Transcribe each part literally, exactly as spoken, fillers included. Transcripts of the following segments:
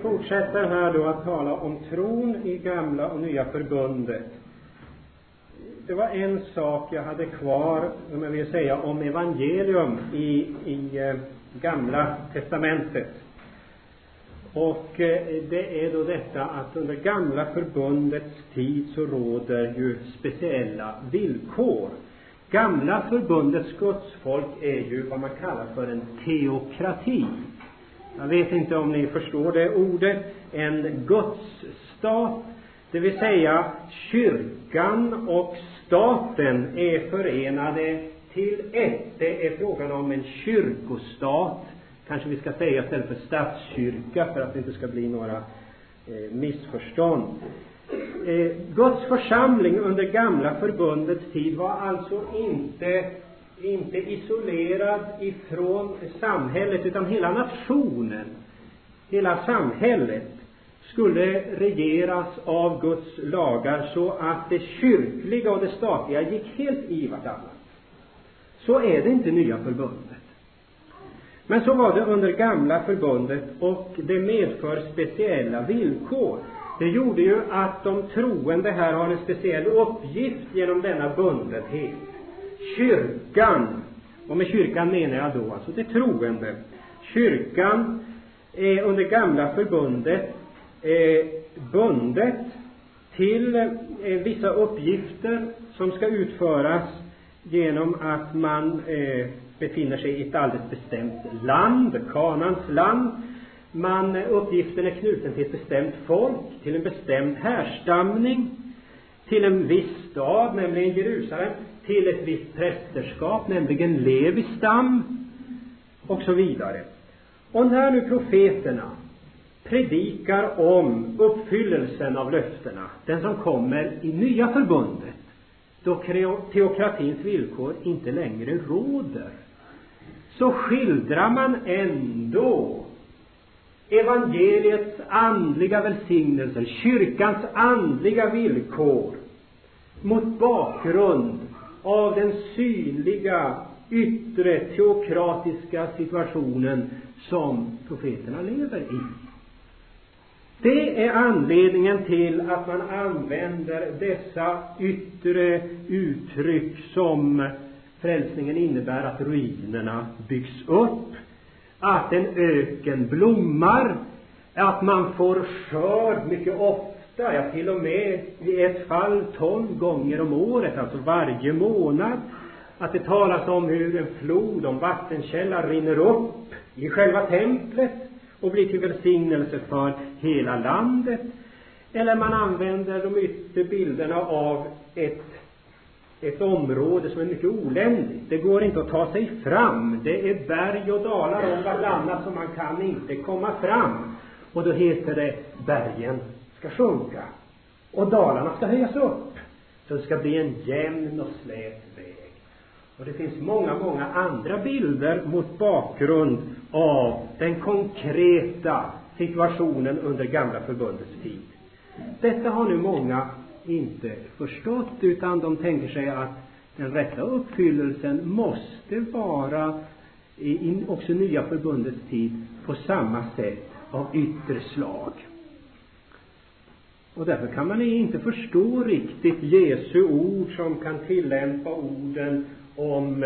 fortsätter här då att tala om tron i gamla och nya förbundet. Det var en sak jag hade kvar, som jag vill säga, om evangelium i, i eh, gamla testamentet. Och eh, det är då detta att under gamla förbundets tid så råder ju speciella villkor. Gamla förbundets gudsfolk är ju vad man kallar för en teokrati. Jag vet inte om ni förstår det ordet. En gudsstat, det vill säga kyrkan och staten är förenade till ett. Det är frågan om en kyrkostat. Kanske vi ska säga istället för statskyrka för att det inte ska bli några eh, missförstånd. Eh, Guds församling under gamla förbundets tid var alltså inte, inte isolerad ifrån samhället, utan hela nationen, hela samhället skulle regeras av Guds lagar så att det kyrkliga och det statliga gick helt i varandra. Så är det inte i nya förbundet. Men så var det under gamla förbundet, och det medför speciella villkor. Det gjorde ju att de troende här har en speciell uppgift genom denna bundenhet. Kyrkan, och med kyrkan menar jag då alltså det troende. Kyrkan är under gamla förbundet eh, bundet till eh, vissa uppgifter som ska utföras genom att man eh, befinner sig i ett alldeles bestämt land, Kanans land. Man, uppgiften är knuten till ett bestämt folk, till en bestämd härstamning, till en viss stad, nämligen Jerusalem, till ett visst prästerskap, nämligen Levis stam, och så vidare. Och när nu profeterna predikar om uppfyllelsen av löftena, den som kommer i nya förbundet, då teokratins villkor inte längre råder, så skildrar man ändå evangeliets andliga välsignelser, kyrkans andliga villkor, mot bakgrund av den synliga, yttre, teokratiska situationen som profeterna lever i. Det är anledningen till att man använder dessa yttre uttryck som frälsningen innebär, att ruinerna byggs upp, att en öken blommar, att man får skörd mycket ofta, ja till och med i ett fall tolv gånger om året, alltså varje månad. Att det talas om hur en flod, om vattenkälla rinner upp i själva templet och blir till välsignelse för hela landet. Eller man använder de yttre bilderna av ett Ett område som är mycket oländigt. Det går inte att ta sig fram. Det är berg och dalar om varandra som man kan inte komma fram. Och då heter det: bergen ska sjunka och dalarna ska höjas upp. Så det ska bli en jämn och slät väg. Och det finns många, många andra bilder mot bakgrund av den konkreta situationen under gamla förbundets tid. Detta har nu många inte förstått, utan de tänker sig att den rätta uppfyllelsen måste vara i också nya förbundets tid på samma sätt av yttre slag. Och därför kan man inte förstå riktigt Jesu ord som kan tillämpa orden om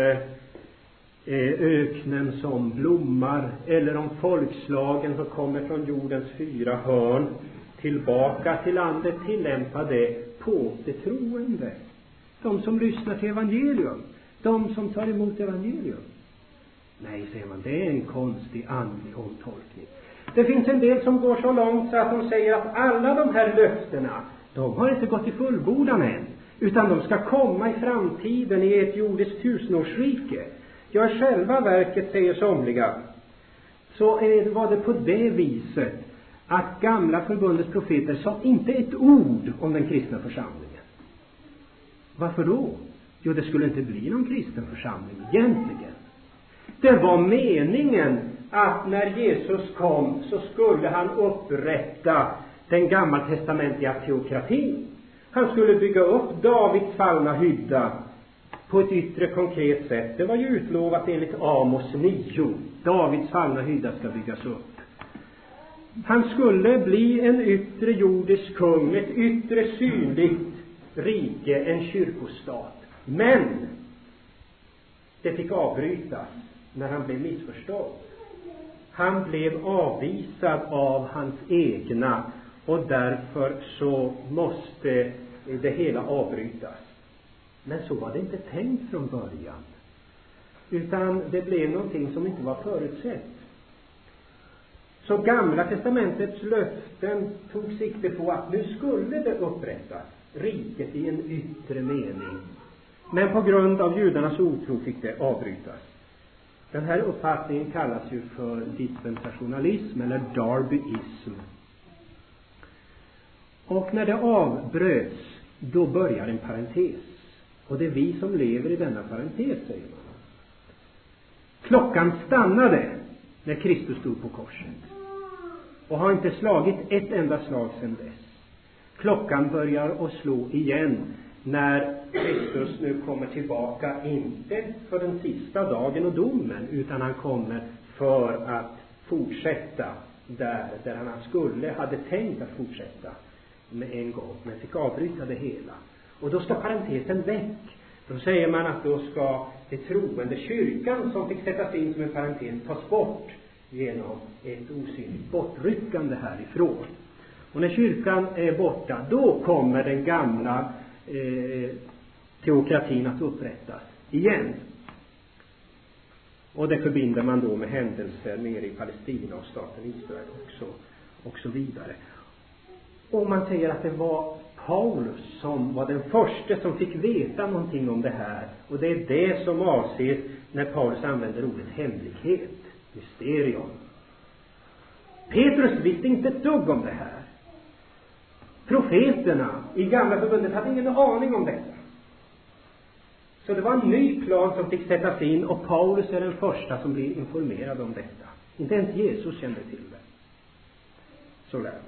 öknen som blommar, eller om folkslagen som kommer från jordens fyra hörn tillbaka till landet, tillämpa det på det troende. De som lyssnar till evangelium, de som tar emot evangelium. Nej, säger man, det är en konstig andlig omtolkning. Det finns en del som går så långt så att de säger att alla de här löftena, de har inte gått i fullbordan än, utan de ska komma i framtiden i ett jordiskt tusenårsrike. Ja, i själva verket, säger somliga, så var det på det viset att gamla förbundets profeter sa inte ett ord om den kristna församlingen. Varför då? Jo, det skulle inte bli någon kristen församling egentligen. Det var meningen att när Jesus kom så skulle han upprätta den gammaltestamentliga teokratin. Han skulle bygga upp Davids fallna hydda på ett yttre konkret sätt. Det var ju utlovat enligt Amos nio. Davids fallna hydda ska byggas upp. Han skulle bli en yttre jordisk kung, ett yttre synligt rike, en kyrkostat. Men det fick avbrytas när han blev missförstådd. Han blev avvisad av hans egna, och därför så måste det hela avbrytas. Men så var det inte tänkt från början, utan det blev någonting som inte var förutsett. Så Gamla testamentets löften tog sikte på att nu skulle det upprättas, riket i en yttre mening. Men på grund av judarnas otro fick det avbrytas. Den här uppfattningen kallas ju för dispensationalism eller darbyism. Och när det avbröts, då börjar en parentes. Och det är vi som lever i denna parentes, säger man. Klockan stannade när Kristus stod på korset, och har inte slagit ett enda slag sedan dess. Klockan börjar att slå igen när Kristus nu kommer tillbaka, inte för den sista dagen och domen, utan han kommer för att fortsätta där, där han skulle, hade tänkt att fortsätta med en gång, men fick avbryta det hela. Och då ska parentesen väck. Då säger man att då ska det troende, kyrkan som fick sättas in som en parentes, tas bort genom ett osynligt bortryckande härifrån. Och när kyrkan är borta, då kommer den gamla eh, teokratin att upprättas igen. Och det förbinder man då med händelser nere i Palestina och staten Israel också, och så vidare. Och man säger att det var Paulus som var den första som fick veta någonting om det här. Och det är det som avses när Paulus använder ordet hemlighet, mysterium. Petrus visste inte ett dugg om det här. Profeterna i Gamla förbundet hade ingen aning om detta. Så det var en ny plan som fick sättas in, och Paulus är den första som blir informerad om detta. Inte ens Jesus kände till det. Så lär man.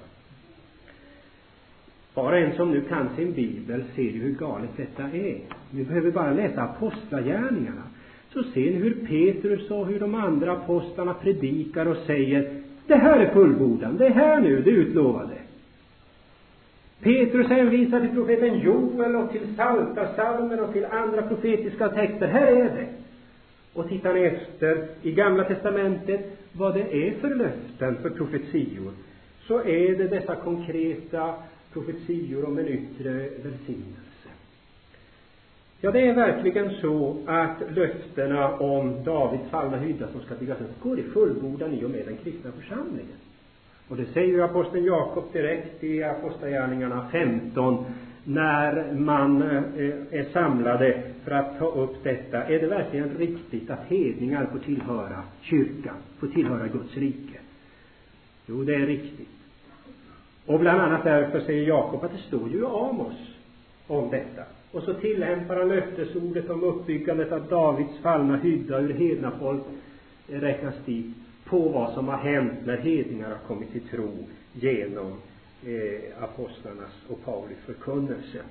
Bara en som nu kan sin bibel ser ju hur galet detta är. Vi behöver bara läsa apostlagärningarna, så ser ni hur Petrus och hur de andra apostlarna predikar och säger: det här är fullbordan, det är här nu, det utlovade. Petrus hänvisar till profeten Joel och till Psaltarpsalmen och till andra profetiska texter. Här är det. Och tittar ni efter i Gamla testamentet vad det är för löften, för profetior, så är det dessa konkreta profetior om en yttre välsignelse. Ja, det är verkligen så att löftena om Davids fallna hydda som ska byggas upp går i fullbordan i och med den kristna församlingen. Och det säger ju aposteln Jakob direkt i Apostlagärningarna femton, när man är samlade för att ta upp detta. Är det verkligen riktigt att hedningar får tillhöra kyrkan, får tillhöra Guds rike? Jo, det är riktigt. Och bland annat därför säger Jakob att det står ju i Amos om detta. Och så tillämpar han löftesordet om uppbyggandet av Davids fallna hydda ur hedna folk räknas dit på vad som har hänt när hedningar har kommit till tro genom eh, apostlarnas och Paulus förkunnelse.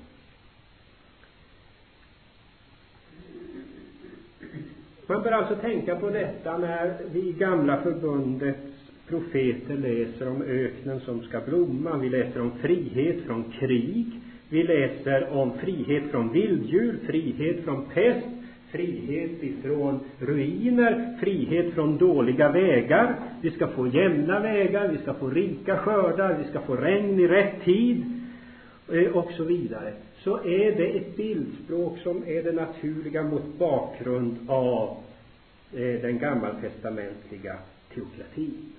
Man bör alltså tänka på detta när vi i Gamla förbundets profeter läser om öknen som ska blomma. Vi läser om frihet från krig. Vi läser om frihet från vilddjur, frihet från pest, frihet ifrån ruiner, frihet från dåliga vägar. Vi ska få jämna vägar, vi ska få rika skördar, vi ska få regn i rätt tid och så vidare. Så är det ett bildspråk som är det naturliga mot bakgrund av den gammaltestamentliga teokratin.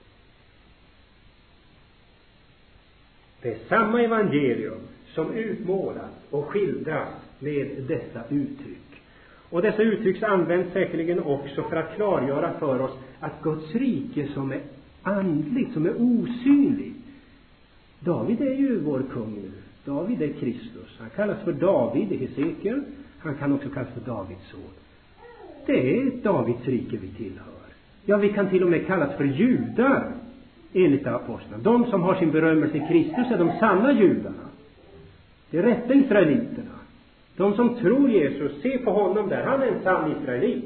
Det är samma evangelium som utmålas och skildras med dessa uttryck. Och dessa uttryck används säkerligen också för att klargöra för oss att Guds rike som är andligt, som är osynligt. David är ju vår kung nu. David är Kristus. Han kallas för David i Hesekiel. Han kan också kallas för Davids son. Det är Davids rike vi tillhör. Ja, vi kan till och med kallas för judar enligt apostlarna. De som har sin berömmelse i Kristus är de sanna judarna. Det är rätta israeliterna. De som tror Jesus, se på honom där, han är en sann israelit.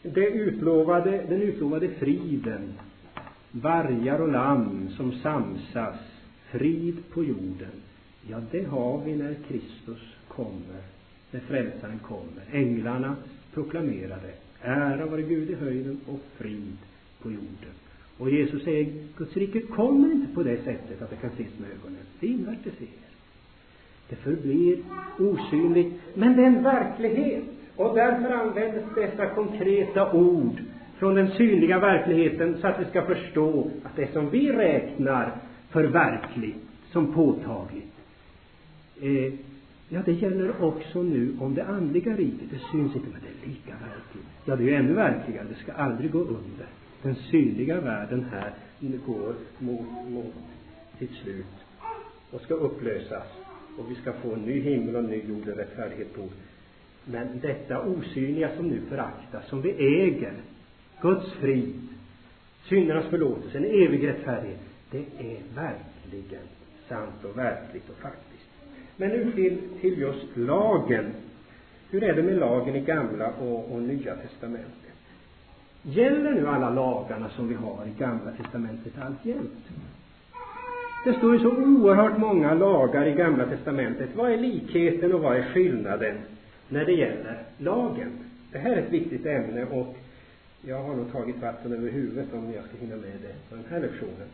det utlovade, den utlovade friden, vargar och lamm som samsas, frid på jorden, ja, det har vi när Kristus kommer, när frälsaren kommer. Änglarna proklamerade: ära vare Gud i höjden och frid på jorden. Och Jesus säger: Guds rike kommer inte på det sättet att det kan ses med ögonen. Det invärtes ser. Det förblir osynligt, men det är en verklighet. Och därför används dessa konkreta ord från den synliga verkligheten, så att vi ska förstå att det som vi räknar för verkligt, som påtagligt, eh, ja, det gäller också nu om det andliga riket. Det syns inte, men det är lika verkligt. Ja, det är ju ännu verkligare. Det ska aldrig gå under. Den synliga världen här går mot, mot sitt slut och ska upplösas. Och vi ska få en ny himmel och en ny jord och rättfärdighet på. Men detta osynliga som nu föraktas, som vi äger, Guds frid, syndernas förlåtelse, en evig rättfärdighet, det är verkligen sant och verkligt och faktiskt. Men nu till, till just lagen. Hur är det med lagen i Gamla och, och Nya testamentet? Gäller nu alla lagarna som vi har i Gamla testamentet alltjämt? Det står ju så oerhört många lagar i Gamla testamentet. Vad är likheten och vad är skillnaden när det gäller lagen? Det här är ett viktigt ämne, och jag har nog tagit vatten över huvudet om jag ska hinna med det på den här lektionen.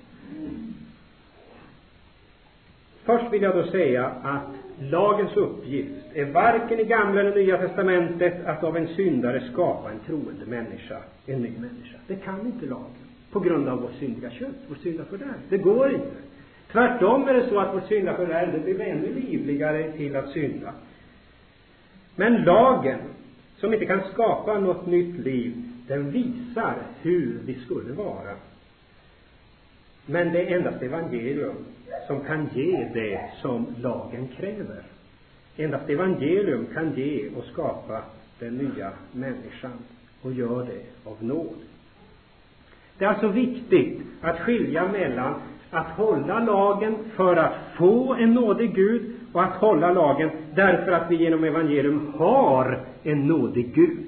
Först vill jag då säga att lagens uppgift är varken i Gamla eller Nya testamentet att av en syndare skapa en troende människa, en ny människa. Det kan inte lagen, på grund av vår syndiga kött, vår syndafördärv. Det går inte. Tvärtom är det så att vår syndafördärv, det blir ännu livligare till att synda. Men lagen, som inte kan skapa något nytt liv, den visar hur vi skulle vara. Men det är endast evangelium som kan ge det som lagen kräver. Endast evangelium kan ge och skapa den nya människan, och gör det av nåd. Det är alltså viktigt att skilja mellan att hålla lagen för att få en nådig Gud och att hålla lagen därför att vi genom evangelium har en nådig Gud.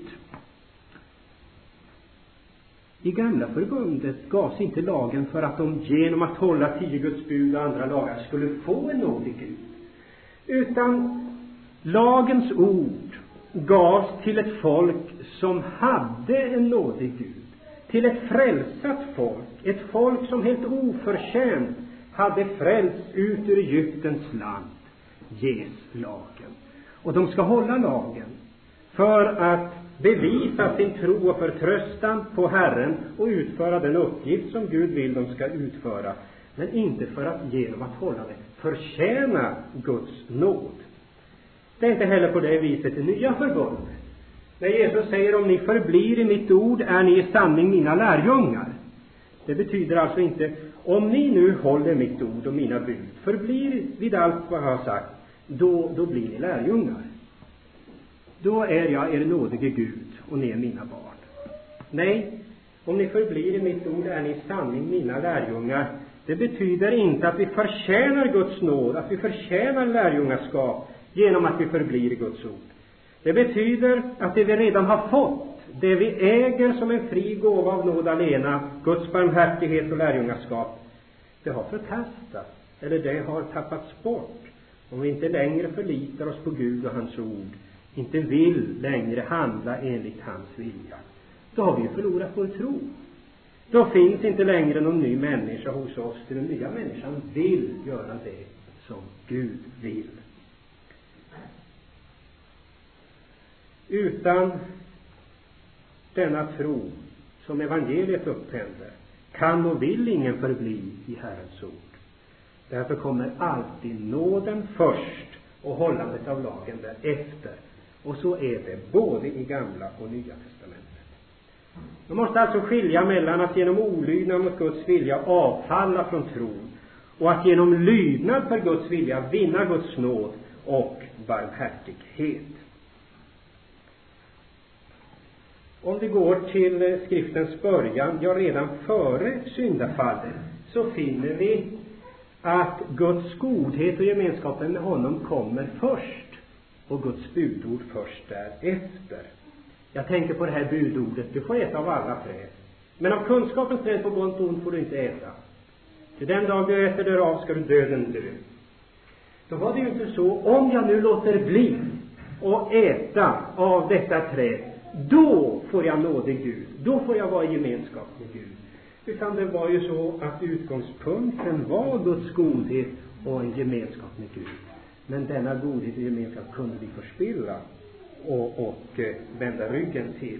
I Gamla förbundet gavs inte lagen för att de genom att hålla tio Guds bud och andra lagar skulle få en nådig Gud. Utan lagens ord gavs till ett folk som hade en nådig Gud. Till ett frälsat folk. Ett folk som helt oförtjänt hade frälsts ut ur Egyptens land. Ges lagen. Och de ska hålla lagen för att bevisa sin tro och förtröstan på Herren och utföra den uppgift som Gud vill de ska utföra. Men inte för att genom att hålla det förtjäna Guds nåd. Det är inte heller på det viset i Nya förbundet. När Jesus säger: om ni förblir i mitt ord är ni i sanning mina lärjungar. Det betyder alltså inte: om ni nu håller mitt ord och mina bud, förblir vid allt vad jag har sagt, då, då blir ni lärjungar. Då är jag er nådige Gud och ni är mina barn. Nej, om ni förblir i mitt ord är ni i sanning mina lärjungar. Det betyder inte att vi förtjänar Guds nåd, att vi förtjänar lärjungaskap genom att vi förblir i Guds ord. Det betyder att det vi redan har fått, det vi äger som en fri gåva av nåd alena, Guds barmhärtighet och lärjungaskap, det har förkastats, eller det har tappats bort, om vi inte längre förlitar oss på Gud och hans ord, inte vill längre handla enligt hans vilja. Då har vi förlorat vår tro. Då finns inte längre någon ny människa hos oss. Den nya människan vill göra det som Gud vill. Utan denna tro som evangeliet upptänder kan och vill ingen förbli i Herrens ord. Därför kommer alltid nåden först och hållandet av lagen därefter. Och så är det både i Gamla och Nya testamentet. Man måste alltså skilja mellan att genom olydnad mot Guds vilja avfalla från tron och att genom lydnad för Guds vilja vinna Guds nåd och barmhärtighet. Om vi går till skriftens början, ja redan före syndafallet, så finner vi att Guds godhet och gemenskapen med honom kommer först och Guds budord först därefter. Jag tänker på det här budordet: du får äta av alla träd, men av kunskapens träd på gott och ont får du inte äta. Till den dag du äter därav ska du döden dö. Då var det ju inte så: om jag nu låter bli och äta av detta träd, då får jag nåde Gud, då får jag vara i gemenskap med Gud. Utan det var ju så att utgångspunkten var Guds godhet och en gemenskap med Gud. Men denna godhet och gemenskap kunde vi förspilla och, och eh, vända ryggen till.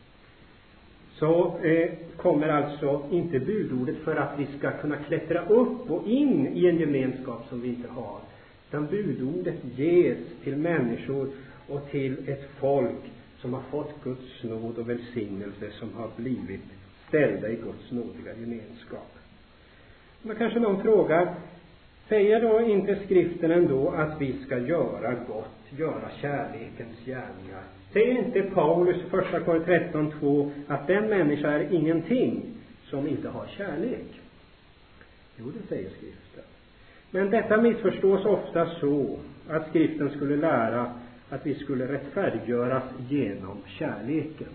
Så eh, kommer alltså inte budordet för att vi ska kunna klättra upp och in i en gemenskap som vi inte har. Utan budordet ges till människor och till ett folk som har fått Guds nåd och välsignelse, som har blivit ställda i Guds nådiga gemenskap. Men kanske någon frågar: säger då inte skriften ändå att vi ska göra gott, göra kärlekens gärningar? Säger inte Paulus i första Korinthierbrevet tretton två att den människa är ingenting som inte har kärlek? Jo, det säger skriften. Men detta missförstås ofta så att skriften skulle lära att vi skulle rättfärdiggöras genom kärleken.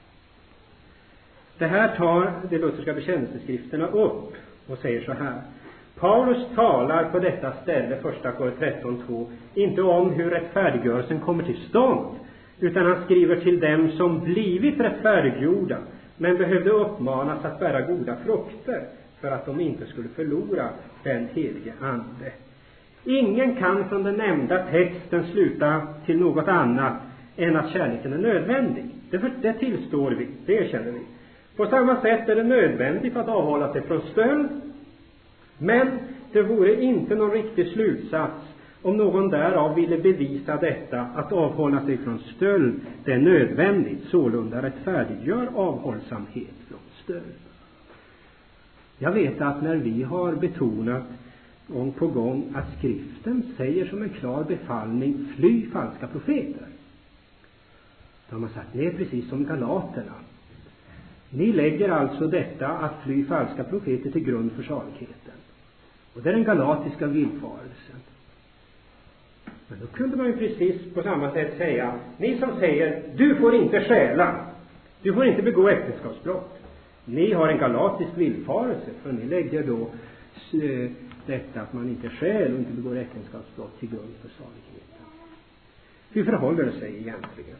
Det här tar de lutherska bekännelseskrifterna upp och säger så här: Paulus talar på detta ställe, första Korinthierbrevet tretton två, inte om hur rättfärdiggörelsen kommer till stånd, utan han skriver till dem som blivit rättfärdiggjorda men behövde uppmanas att bära goda frukter för att de inte skulle förlora den helige ande. Ingen kan från den nämnda texten sluta till något annat än att kärleken är nödvändig. Det, det tillstår vi, det känner vi. På samma sätt är det nödvändigt att avhålla sig från stöld. Men det vore inte någon riktig slutsats om någon därav ville bevisa detta, att avhålla sig från stöld, det är nödvändigt, sålunda rättfärdiggör avhållsamhet från stöld. Jag vet att när vi har betonat gång på gång att skriften säger som en klar befallning: fly falska profeter, då har man sagt: det är precis som galaterna. Ni lägger alltså detta att fly falska profeter till grund för saligheten. Och det är den galatiska villfarelsen. Men då kunde man ju precis på samma sätt säga: ni som säger du får inte stjäla, du får inte begå äktenskapsbrott, ni har en galatisk villfarelse, för ni lägger då äh, detta att man inte stjäl och inte begår äktenskapsbrott till grund för saligheten. Hur förhåller det sig egentligen?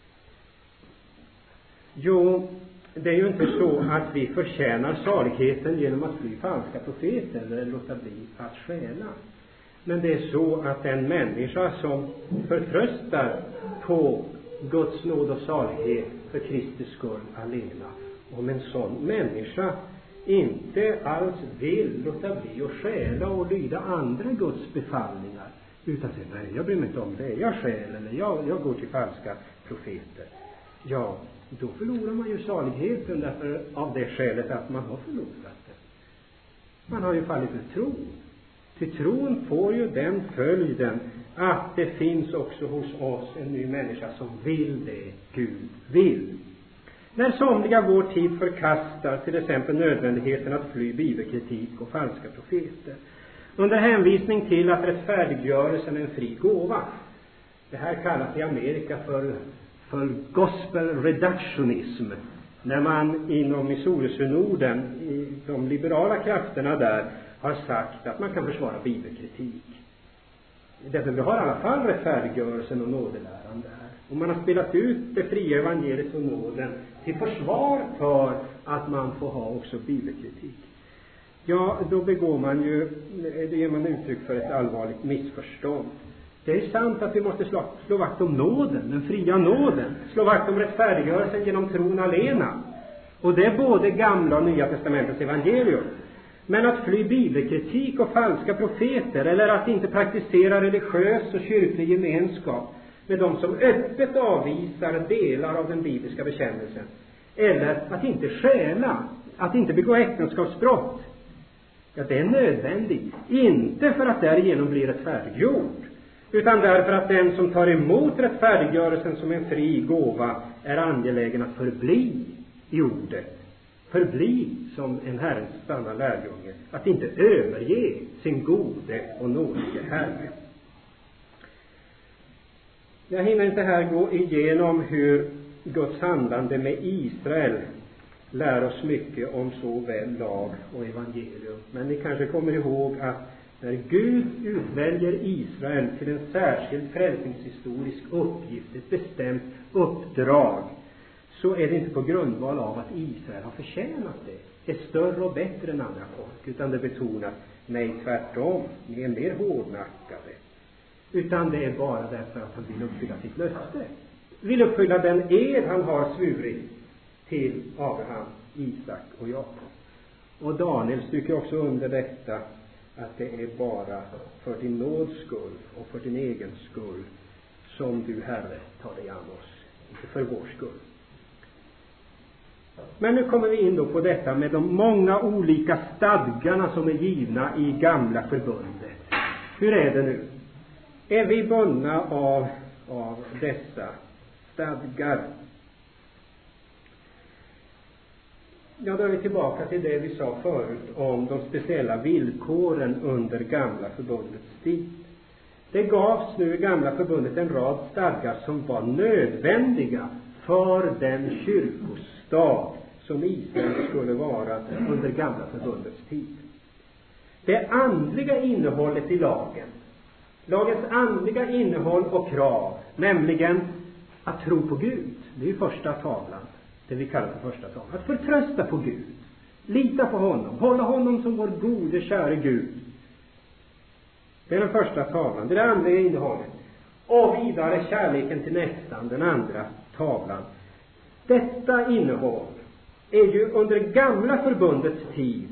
Jo, det är ju inte så att vi förtjänar saligheten genom att fly falska profeter eller låta bli att stjäla. Men det är så att en människa som förtröstar på Guds nåd och salighet för Kristi skull alena, om en sån människa inte alls vill låta bli att stjäla och lyda andra Guds befallningar, utan säger: nej, jag bryr mig inte om det, jag stjäl eller jag, jag går till falska profeter. Ja, då förlorar man ju saligheten därför av det skälet att man har förlorat det. Man har ju fallit ur tro. Till tron får ju den följden att det finns också hos oss en ny människa som vill det Gud vill. När somliga vår tid förkastar till exempel nödvändigheten att fly bibelkritik och falska profeter, under hänvisning till att rättfärdiggörelsen är en fri gåva. Det här kallas i Amerika för för gospel reductionism, när man inom Missouri-synoden, i de liberala krafterna där, har sagt att man kan försvara bibelkritik. Därför vi har i alla fall rättfärdiggörelsen och nådeläran där. Och man har spelat ut det fria evangeliet och nåden till försvar för att man får ha också bibelkritik. Ja, då begår man ju, det ger man uttryck för ett allvarligt missförstånd. Det är sant att vi måste slå, slå vakt om nåden, den fria nåden. Slå vakt om rättfärdiggörelsen genom tron alena. Och det är både gamla och nya testamentets evangelium. Men att fly bibelkritik och falska profeter, eller att inte praktisera religiös och kyrklig gemenskap med de som öppet avvisar delar av den bibliska bekännelsen, eller att inte stjäla, att inte begå äktenskapsbrott, ja, det är nödvändigt. Inte för att därigenom bli rättfärdiggjord, utan därför att den som tar emot rättfärdiggörelsen som en fri gåva är angelägen att förbli i ordet. Förbli som en Herrens stanna lärjunge. Att inte överge sin gode och nådige Herre. Jag hinner inte här gå igenom hur Guds handlande med Israel lär oss mycket om såväl lag och evangelium. Men ni kanske kommer ihåg att när Gud utväljer Israel till en särskild frälsningshistorisk uppgift, ett bestämt uppdrag, så är det inte på grundval av att Israel har förtjänat det, är större och bättre än andra folk, utan det betonas, nej tvärtom, ni är mer hårdnackade. Utan det är bara därför att han vill uppfylla sitt löfte. Vill uppfylla den ed han har svurit till Abraham, Isak och Jakob. Och Daniel stryker också under detta, att det är bara för din nåds skull och för din egen skull som du, Herre, tar dig an oss, inte för vår skull. Men nu kommer vi in då på detta med de många olika stadgarna som är givna i gamla förbundet. Hur är det nu? Är vi bundna av, av dessa stadgar? Ja, då är vi tillbaka till det vi sa förut om de speciella villkoren under gamla förbundets tid. Det gavs nu i gamla förbundet en rad stadgar som var nödvändiga för den kyrkostat som Israel skulle vara under gamla förbundets tid. Det andliga innehållet i lagen, lagens andliga innehåll och krav, nämligen att tro på Gud, det är ju första tavlan, det vi kallar för första tavlan. Att förtrösta på Gud, lita på honom, hålla honom som vår gode, käre Gud. Det är den första tavlan, det är det andliga innehållet. Och vidare kärleken till nästan, den andra tavlan. Detta innehåll är ju under gamla förbundets tid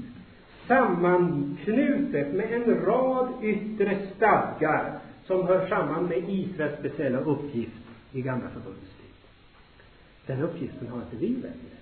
sammanknutet med en rad yttre stadgar som hör samman med Israels speciella uppgift i gamla förbundets tid. Den uppgiften har inte vi längre.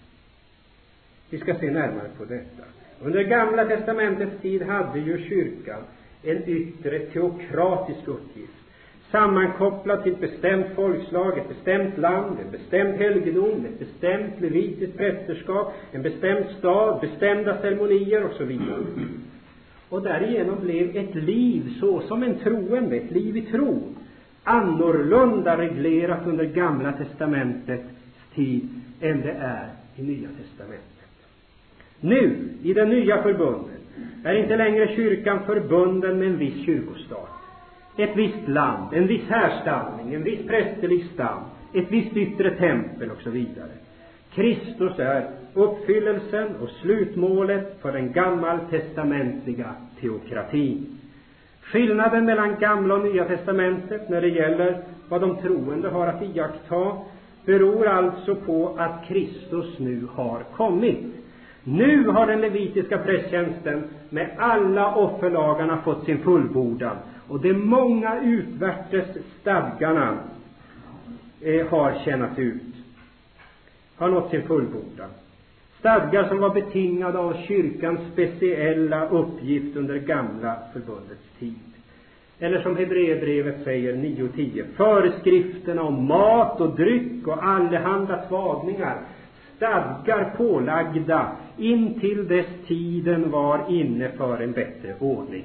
Vi ska se närmare på detta. Under gamla testamentets tid hade ju kyrkan en yttre teokratisk uppgift, sammankopplad till ett bestämt folkslag, ett bestämt land, en bestämd helgedom, ett bestämt levitiskt prästerskap, en bestämd stad, bestämda ceremonier och så vidare. Och därigenom blev ett liv så som en troende, ett liv i tro, annorlunda reglerat under gamla testamentets tid än det är i nya testamentet. Nu, i det nya förbundet, är inte längre kyrkan förbunden med en viss kyrkostat, ett visst land, en viss härstamning, en viss prästerlig stam, ett visst yttre tempel och så vidare. Kristus är uppfyllelsen och slutmålet för den gammaltestamentliga teokratin. Skillnaden mellan gamla och nya testamentet när det gäller vad de troende har att iaktta beror alltså på att Kristus nu har kommit. Nu har den levitiska prästtjänsten med alla offerlagarna fått sin fullbordan, och de många utvärtes stadgarna eh, har tjänat ut, har nått sin fullbordan. Stadgar som var betingade av kyrkans speciella uppgift under gamla förbundets tid. Eller som Hebreerbrevet säger nio tio, föreskrifterna om mat och dryck och allehanda tvagningar, stadgar pålagda in till dess tiden var inne för en bättre ordning.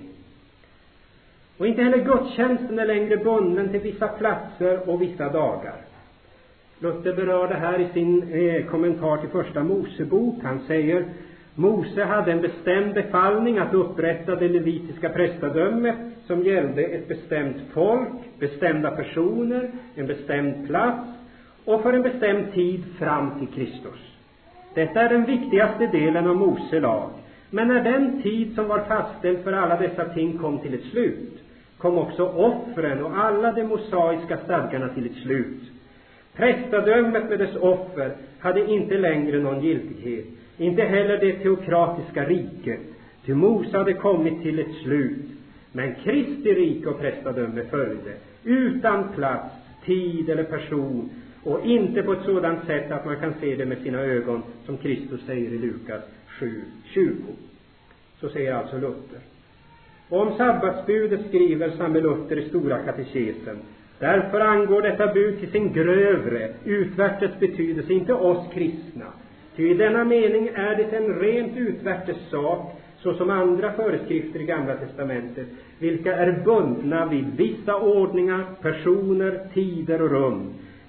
Och inte heller gudstjänsten är längre bunden till vissa platser och vissa dagar. Luther berör det här i sin eh, kommentar till första Mosebok. Han säger, Mose hade en bestämd befallning att upprätta det levitiska prästadömet som gällde ett bestämt folk, bestämda personer, en bestämd plats och för en bestämd tid fram till Kristus. Detta är den viktigaste delen av Mose lag. Men när den tid som var fastställd för alla dessa ting kom till ett slut, kom också offren och alla de mosaiska stadgarna till ett slut. Prästadömet med dess offer hade inte längre någon giltighet, inte heller det teokratiska riket, ty Mose hade kommit till ett slut. Men Kristi rike och prästadöme följde, utan plats, tid eller person, och inte på ett sådant sätt att man kan se det med sina ögon, som Kristus säger i Lukas sju tjugo. Så säger alltså Luther. Och om sabbatsbudet skriver samme Luther i Stora katekesen, därför angår detta bud till sin grövre, utvärtes betydelse inte oss kristna. Ty i denna mening är det en rent utvärtes sak, så som andra föreskrifter i Gamla testamentet, vilka är bundna vid vissa ordningar, personer, tider och rum.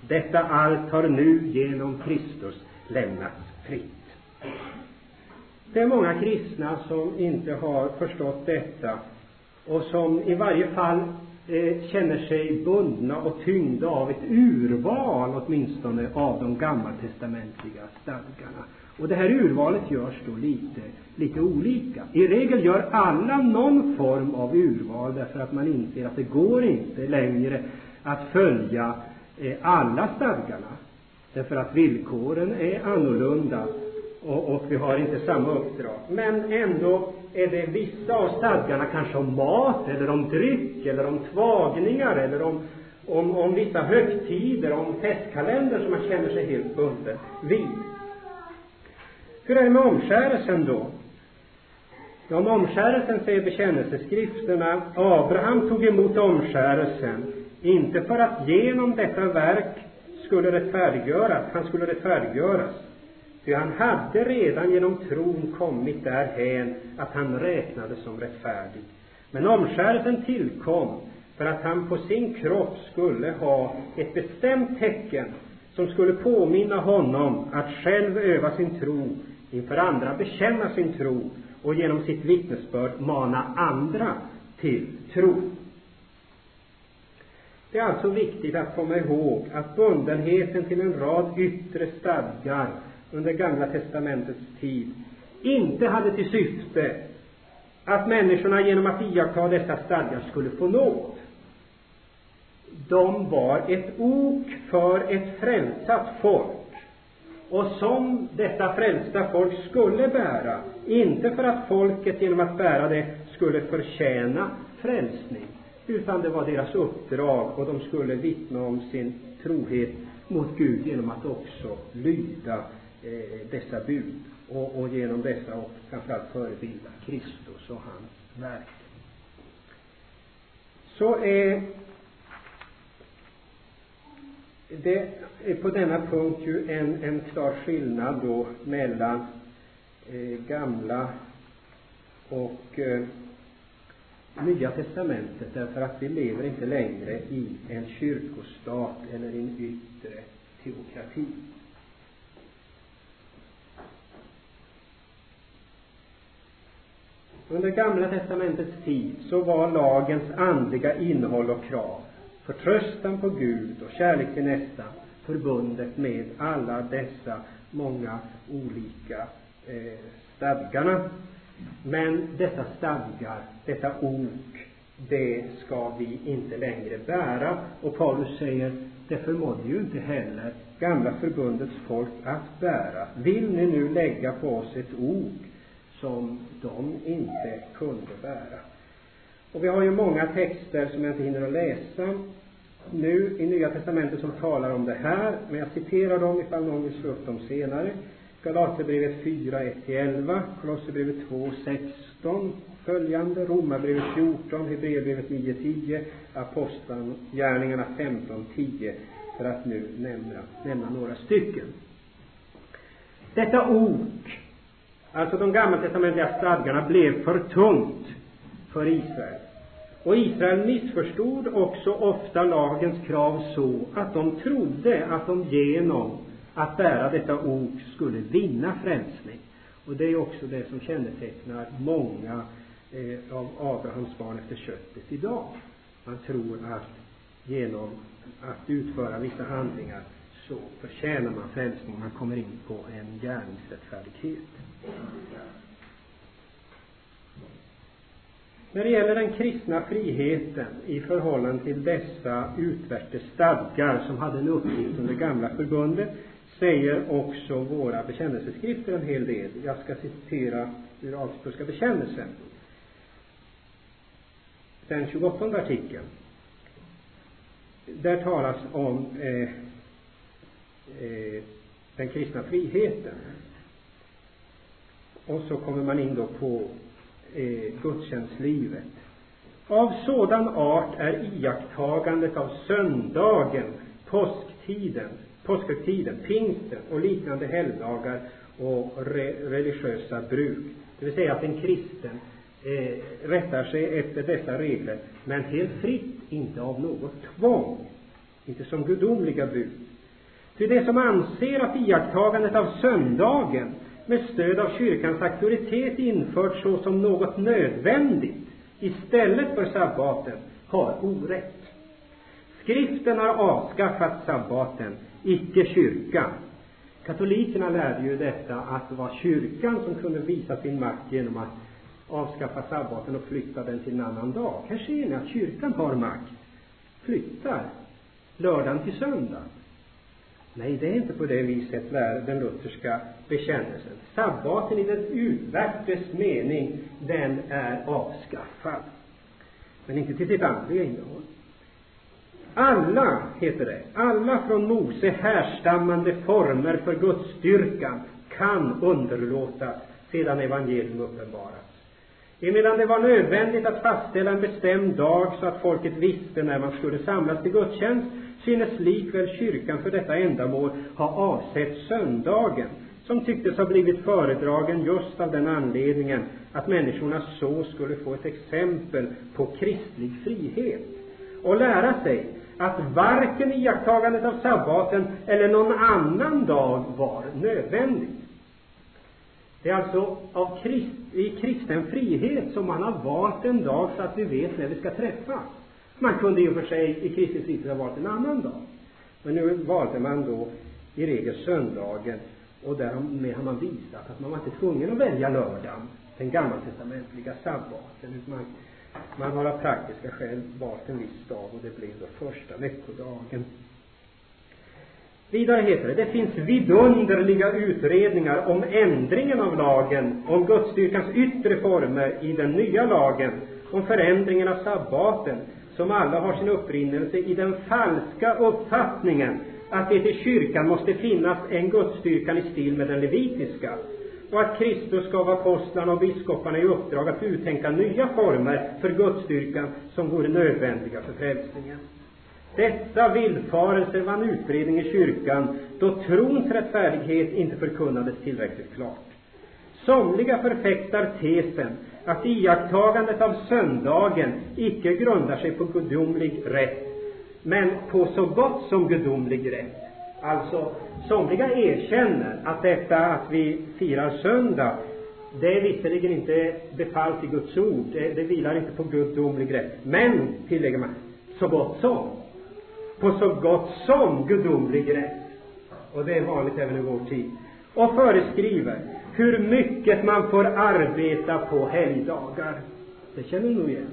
Detta allt har nu genom Kristus lämnats fritt. Det är många kristna som inte har förstått detta och som i varje fall eh, känner sig bundna och tyngda av ett urval åtminstone av de gammaltestamentliga stadgarna. Och det här urvalet görs då lite, lite olika. I regel gör alla någon form av urval därför att man inser att det går inte längre att följa eh, alla stadgarna. Därför att villkoren är annorlunda och, och vi har inte samma uppdrag. Men ändå är det vissa av stadgarna kanske om mat eller om dryck eller om tvagningar eller om, om, om vissa högtider, om festkalender som man känner sig helt bunden vid. Hur är det med omskärelsen då? Ja, om omskärelsen säger bekännelseskrifterna, Abraham tog emot omskärelsen inte för att genom detta verk skulle rättfärdiggöras, han skulle rättfärdiggöras. För han hade redan genom tron kommit därhän att han räknades som rättfärdig. Men omskärelsen tillkom för att han på sin kropp skulle ha ett bestämt tecken som skulle påminna honom att själv öva sin tro, inför andra bekänna sin tro och genom sitt vittnesbörd mana andra till tro. Det är alltså viktigt att komma ihåg att bundenheten till en rad yttre stadgar under Gamla testamentets tid inte hade till syfte att människorna genom att iaktta dessa stadgar skulle få nåd. De var ett ok för ett frälsat folk, och som detta frälsta folk skulle bära, inte för att folket genom att bära det skulle förtjäna frälsning, utan det var deras uppdrag och de skulle vittna om sin trohet mot Gud genom att också lyda eh, dessa bud och, och genom dessa och framförallt förebilda Kristus och hans verk. Så är det är på denna punkt ju en, en klar skillnad då mellan eh, gamla och eh, Nya testamentet, därför att vi lever inte längre i en kyrkostat eller i en yttre teokrati. Under Gamla testamentets tid så var lagens andliga innehåll och krav, förtröstan på Gud och kärlek till nästan, förbundet med alla dessa många olika eh, stadgarna. Men dessa stadgar, detta ok, det ska vi inte längre bära. Och Paulus säger, det förmådde ju inte heller gamla förbundets folk att bära. Vill ni nu lägga på oss ett ok som de inte kunde bära? Och vi har ju många texter som jag inte hinner att läsa nu i Nya testamentet som talar om det här, men jag citerar dem ifall någon vill slå upp dem senare. Galaterbrevet fyra, ett till elva, Kolosserbrevet två, sexton, följande, Romarbrevet fjorton, Hebreerbrevet nio, tio, Apostlagärningarna femton, tio, för att nu nämna, nämna några stycken. Detta ok, alltså de gammaltestamentliga stadgarna, blev för tungt för Israel. Och Israel missförstod också ofta lagens krav så att de trodde att de genom att bära detta ok skulle vinna frälsning. Och det är också det som kännetecknar många eh, av Abrahams barn efter köttet idag. Man tror att genom att utföra vissa handlingar så förtjänar man frälsning. Man kommer in på en gärningsrättfärdighet. När det gäller den kristna friheten i förhållande till dessa utvärtes stadgar som hade en uppgift under gamla förbundet, säger också våra bekännelseskrifter en hel del. Jag ska citera ur Augsburgska bekännelsen, den tjugoåttonde artikeln. Där talas om eh, eh, den kristna friheten. Och så kommer man in då på eh, gudstjänstlivet. Av sådan art är iakttagandet av söndagen, påsktiden, påskhögtiden, pingsten och liknande helgdagar och re- religiösa bruk. Det vill säga att en kristen eh, rättar sig efter dessa regler, men helt fritt, inte av något tvång, inte som gudomliga bud, Ty det som anser att iakttagandet av söndagen med stöd av kyrkans auktoritet infört så som något nödvändigt istället för sabbaten har orätt. Skriften har avskaffat sabbaten, icke kyrkan. Katolikerna lärde ju detta, att det var kyrkan som kunde visa sin makt genom att avskaffa sabbaten och flytta den till en annan dag. Här ser ni att kyrkan har makt. Flyttar lördagen till söndag. Nej, det är inte på det viset lär den lutherska bekännelsen. Sabbaten i den utvärtes mening, den är avskaffad. Men inte till sitt andliga innehåll. Alla, heter det, alla från Mose härstammande former för Guds styrkan kan underlåtas sedan evangelium uppenbarats. Emedan det var nödvändigt att fastställa en bestämd dag så att folket visste när man skulle samlas till gudstjänst, synes likväl kyrkan för detta ändamål ha avsett söndagen, som tycktes ha blivit föredragen just av den anledningen att människorna så skulle få ett exempel på kristlig frihet och lära sig att varken iakttagandet av sabbaten eller någon annan dag var nödvändig. Det är alltså av krist, i kristen frihet som man har valt en dag så att vi vet när vi ska träffas. Man kunde ju för sig i kristen frihet ha valt en annan dag. Men nu valde man då i regel söndagen, och därmed har man visat att man var inte tvungen att välja lördagen, den gammaltestamentliga sabbaten. Man, man har av praktiska skäl valt en viss dag, och det blev då första veckodagen. Vidare heter det, det finns vidunderliga utredningar om ändringen av lagen, om Gudsstyrkans yttre former i den nya lagen, om förändringen av sabbaten, som alla har sin upprinnelse i den falska uppfattningen att det i kyrkan måste finnas en Gudsstyrkan i stil med den levitiska, och att Kristus gav apostlarna och biskoparna i uppdrag att uttänka nya former för Gudsstyrkan som vore nödvändiga för frälsningen. Dessa villfarelser vann utbredning i kyrkan då trons rättfärdighet inte förkunnades tillräckligt klart. Somliga förfäktar tesen att iakttagandet av söndagen icke grundar sig på gudomlig rätt, men på så gott som gudomlig rätt. Alltså, somliga erkänner att detta att vi firar söndag, det är visserligen inte befallt i Guds ord, det, det vilar inte på gudomlig rätt, men, tillägger man, så gott som. På så gott som gudomlig rätt. Och det är vanligt även i vår tid. Och föreskriver hur mycket man får arbeta på helgdagar. Det känner ni nog igen.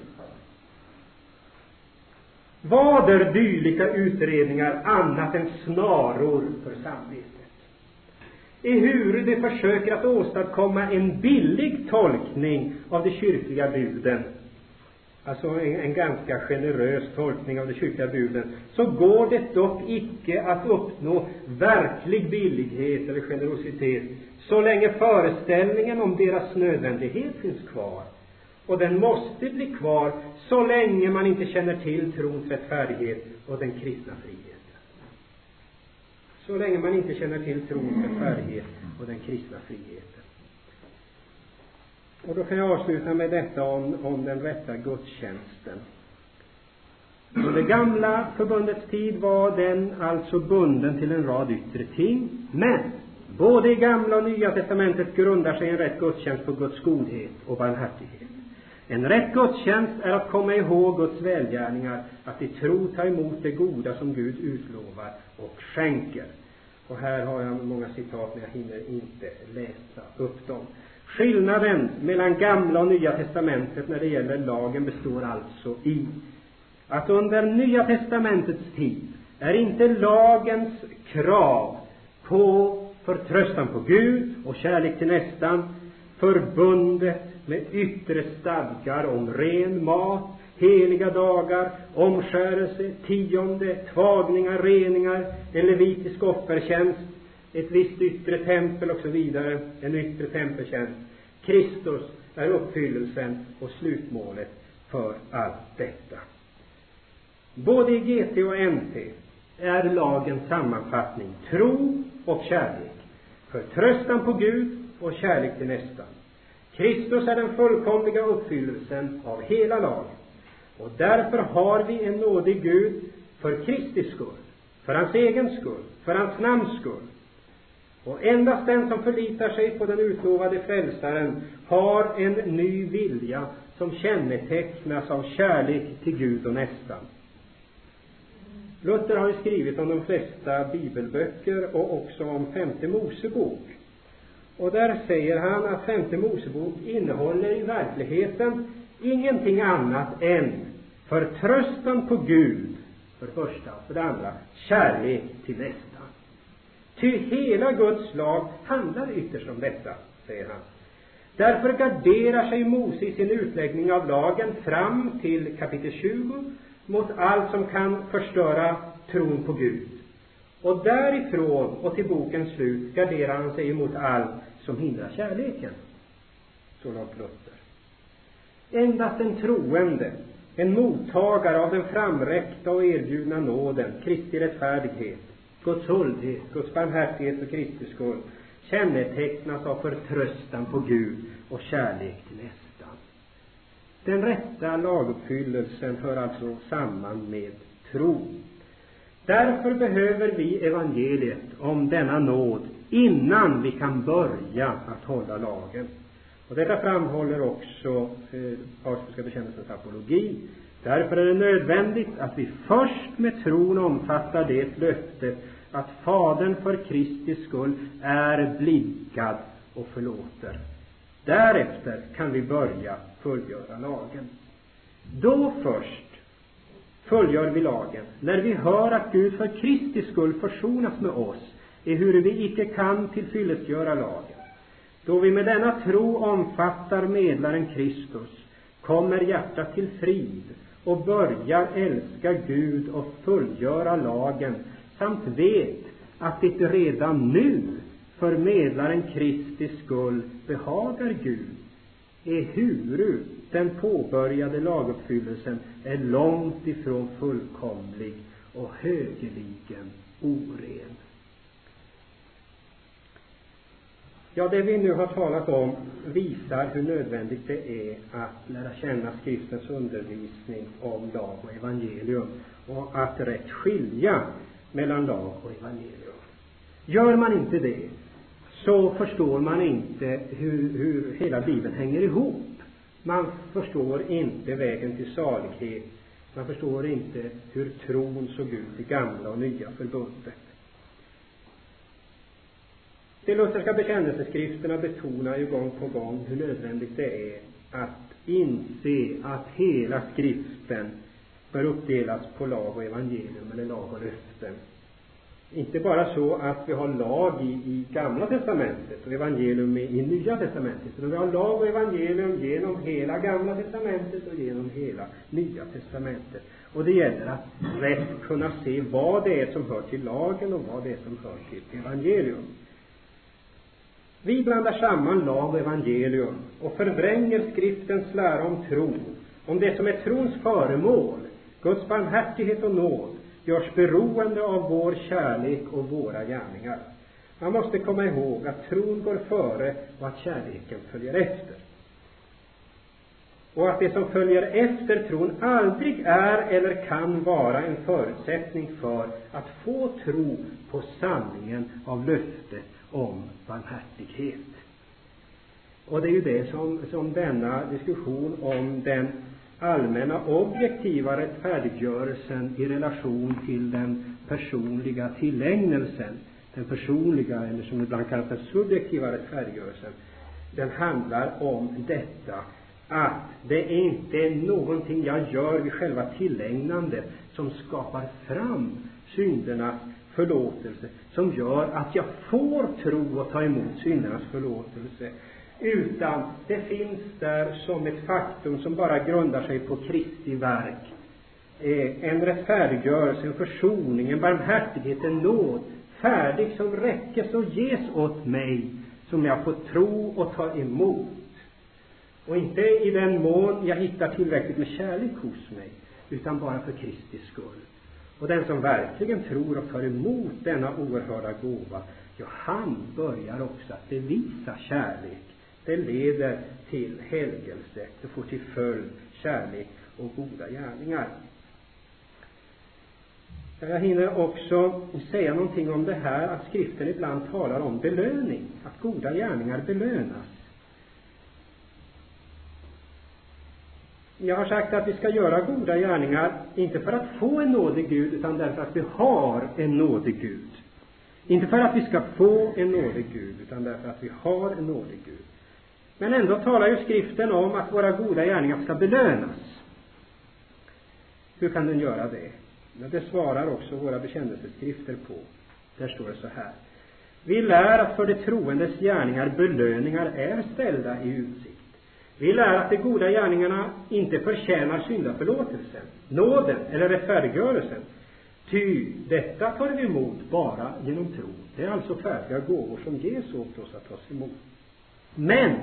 Vad är dylika utredningar annat än snaror för samvetet? Ehuru de försöker att åstadkomma en billig tolkning av de kyrkliga buden, alltså en, en ganska generös tolkning av de kyrkliga buden, så går det dock icke att uppnå verklig billighet eller generositet så länge föreställningen om deras nödvändighet finns kvar. Och den måste bli kvar så länge man inte känner till trons rättfärdighet och den kristna friheten. Så länge man inte känner till trons rättfärdighet och den kristna friheten. Och då kan jag avsluta med detta om, om den rätta gudstjänsten. Under gamla förbundets tid var den alltså bunden till en rad yttre ting. Men både i gamla och nya testamentet grundar sig en rätt gudstjänst på Guds godhet och barmhärtighet. En rätt gudstjänst är att komma ihåg Guds välgärningar, att i tro ta emot det goda som Gud utlovar och skänker. Och här har jag många citat, men jag hinner inte läsa upp dem. Skillnaden mellan gamla och nya testamentet när det gäller lagen består alltså i att under nya testamentets tid är inte lagens krav på förtröstan på Gud och kärlek till nästan förbundet med yttre stadgar om ren mat, heliga dagar, omskärelse, tionde, tvagningar, reningar, en levitisk offertjänst, ett visst yttre tempel och så vidare, en yttre tempeltjänst. Kristus är uppfyllelsen och slutmålet för allt detta. Både i G T och N T är lagens sammanfattning tro och kärlek, förtröstan på Gud och kärlek till nästan. Kristus är den fullkomliga uppfyllelsen av hela lagen. Och därför har vi en nådig Gud för Kristi skull, för hans egen skull, för hans namns skull. Och endast den som förlitar sig på den utlovade frälsaren har en ny vilja som kännetecknas av kärlek till Gud och nästan. Luther har ju skrivit om de flesta bibelböcker och också om femte Mosebok. Och där säger han att femte Mosebok innehåller i verkligheten ingenting annat än förtröstan på Gud för det första, för det andra kärlek till nästan. Ty hela Guds lag handlar ytterst om detta, säger han. Därför garderar sig Mose i sin utläggning av lagen fram till kapitel tjugo mot allt som kan förstöra tron på Gud. Och därifrån och till bokens slut garderar han sig mot allt som hindrar kärleken. Så långt Luther. Endast en troende, en mottagare av den framräckta och erbjudna nåden, Kristi rättfärdighet, Guds huldhet, Guds barmhärtighet och Kristi skull, kännetecknas av förtröstan på Gud och kärlek till nästan. Den rätta laguppfyllelsen hör alltså samman med tro. Därför behöver vi evangeliet om denna nåd innan vi kan börja att hålla lagen. Och detta framhåller också eh, Paulska bekännelsens apologi. Därför är det nödvändigt att vi först med tron omfattar det löftet att Fadern för Kristi skull är blidkad och förlåter. Därefter kan vi börja fullgöra lagen. Då först fullgör vi lagen, när vi hör att Gud för Kristi skull försonas med oss, ehuru vi icke kan tillfyllestgöra lagen. Då vi med denna tro omfattar medlaren Kristus, kommer hjärtat till frid och börjar älska Gud och fullgöra lagen, samt vet att det redan nu för medlaren Kristi skull behagar Gud, ehuru den påbörjade laguppfyllelsen är långt ifrån fullkomlig och högeligen oren. Ja, det vi nu har talat om visar hur nödvändigt det är att lära känna skriftens undervisning om lag och evangelium och att rätt skilja mellan lag och evangelium. Gör man inte det, så förstår man inte hur, hur hela Bibeln hänger ihop. Man förstår inte vägen till salighet. Man förstår inte hur tron såg ut i gamla och nya förbundet. De lutherska bekännelseskrifterna betonar ju gång på gång hur nödvändigt det är att inse att hela skriften bör uppdelas på lag och evangelium, eller lag och löften. Inte bara så att vi har lag i, i gamla testamentet och evangelium i, i nya testamentet, utan vi har lag och evangelium genom hela gamla testamentet och genom hela nya testamentet. Och det gäller att rätt kunna se vad det är som hör till lagen och vad det är som hör till evangelium. Vi blandar samman lag och evangelium och förvränger skriftens lära om tro, om det som är trons föremål, Guds barmhärtighet och nåd, görs beroende av vår kärlek och våra gärningar. Man måste komma ihåg att tron går före och att kärleken följer efter. Och att det som följer efter tron aldrig är eller kan vara en förutsättning för att få tro på sanningen av löftet om barmhärtighet. Och det är ju det som, som denna diskussion om den allmänna objektiva rättfärdiggörelsen i relation till den personliga tillägnelsen, den personliga, eller som ibland kallas den subjektiva rättfärdiggörelsen, den handlar om detta, att det är inte någonting jag gör vid själva tillägnandet som skapar fram syndernas förlåtelse, som gör att jag får tro och ta emot syndernas förlåtelse, utan det finns där som ett faktum som bara grundar sig på Kristi verk. En rättfärdiggörelse, en försoning, en barmhärtighet, en nåd, färdig som räckes och ges åt mig, som jag får tro och ta emot. Och inte i den mån jag hittar tillräckligt med kärlek hos mig, utan bara för Kristi skull. Och den som verkligen tror och tar emot denna oerhörda gåva, ja, han börjar också att bevisa kärlek. Det leder till helgelse, det får till följd kärlek och goda gärningar. Jag hinner också säga någonting om det här att skriften ibland talar om belöning, att goda gärningar belönas. Jag har sagt att vi ska göra goda gärningar inte för att få en nådig Gud, utan därför att vi har en nådig Gud. Inte för att vi ska få en nådig Gud, utan därför att vi har en nådig Gud. Men ändå talar ju skriften om att våra goda gärningar ska belönas. Hur kan den göra det? Det svarar också våra bekännelseskrifter på. Där står det så här: vi lär att för de troendes gärningar belöningar är ställda i utsikt. Vi lär att de goda gärningarna inte förtjänar syndaförlåtelsen, nåden eller rättfärdiggörelsen. Ty detta tar vi emot bara genom tro. Det är alltså färdiga gåvor som ges åt oss att tas emot. Men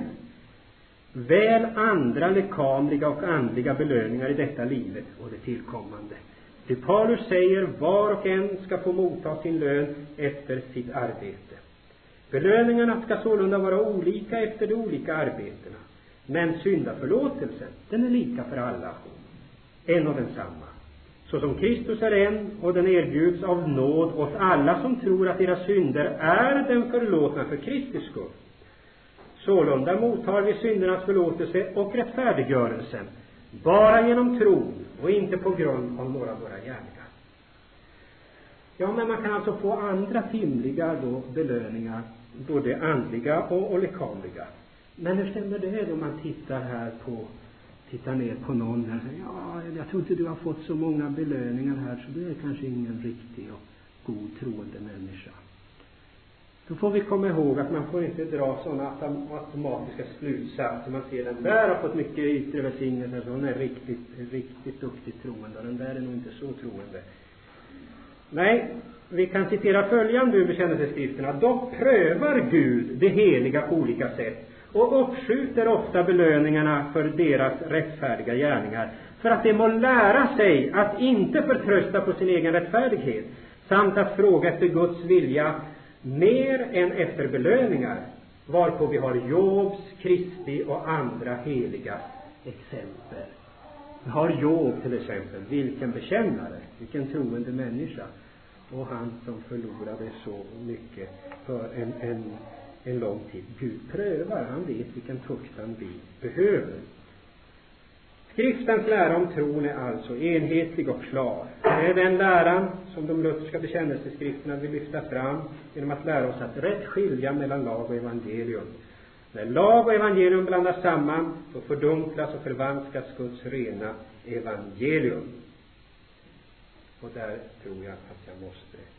väl andra lekamliga och andliga belöningar i detta livet och det tillkommande. Ty Paulus säger: var och en ska få motta sin lön efter sitt arbete. Belöningarna ska sålunda vara olika efter de olika arbetena. Men syndaförlåtelsen, den är lika för alla, en och densamma. Så som Kristus är en och den erbjuds av nåd åt alla som tror att deras synder är den förlåtna för Kristus skull. Sålunda mottar vi syndernas förlåtelse och rättfärdiggörelsen bara genom tro och inte på grund av några av våra gärningar. Ja, men man kan alltså få andra himliga då belöningar, både andliga och, och lekamliga. Men hur stämmer det då man tittar här på, tittar ner på någon här och säger: ja, jag tror inte du har fått så många belöningar här, så du är kanske ingen riktig och god troende människa. Då får vi komma ihåg att man får inte dra sådana automatiska slutsatser. Man ser den där har fått mycket yttre välsignelse, så hon är riktigt, riktigt duktig troende, och den där är nog inte så troende. Nej, vi kan citera följande ur bekännelseskrifterna: dock prövar Gud det heliga på olika sätt och uppskjuter ofta belöningarna för deras rättfärdiga gärningar, för att de må lära sig att inte förtrösta på sin egen rättfärdighet, samt att fråga efter Guds vilja mer än efter belöningar, varpå vi har Jobs, Kristi och andra heliga exempel. Vi har Job till exempel, vilken bekännare, vilken troende människa, och han som förlorade så mycket för en, en, en lång tid. Gud prövar, han vet vilken tuktan vi behöver. Skriftens lära om tron är alltså enhetlig och klar. Det är den läran som de lutherska bekännelseskrifterna vill lyfta fram genom att lära oss att rätt skilja mellan lag och evangelium. När lag och evangelium blandas samman, då fördunklas och förvanskas Guds rena evangelium. Och där tror jag att jag måste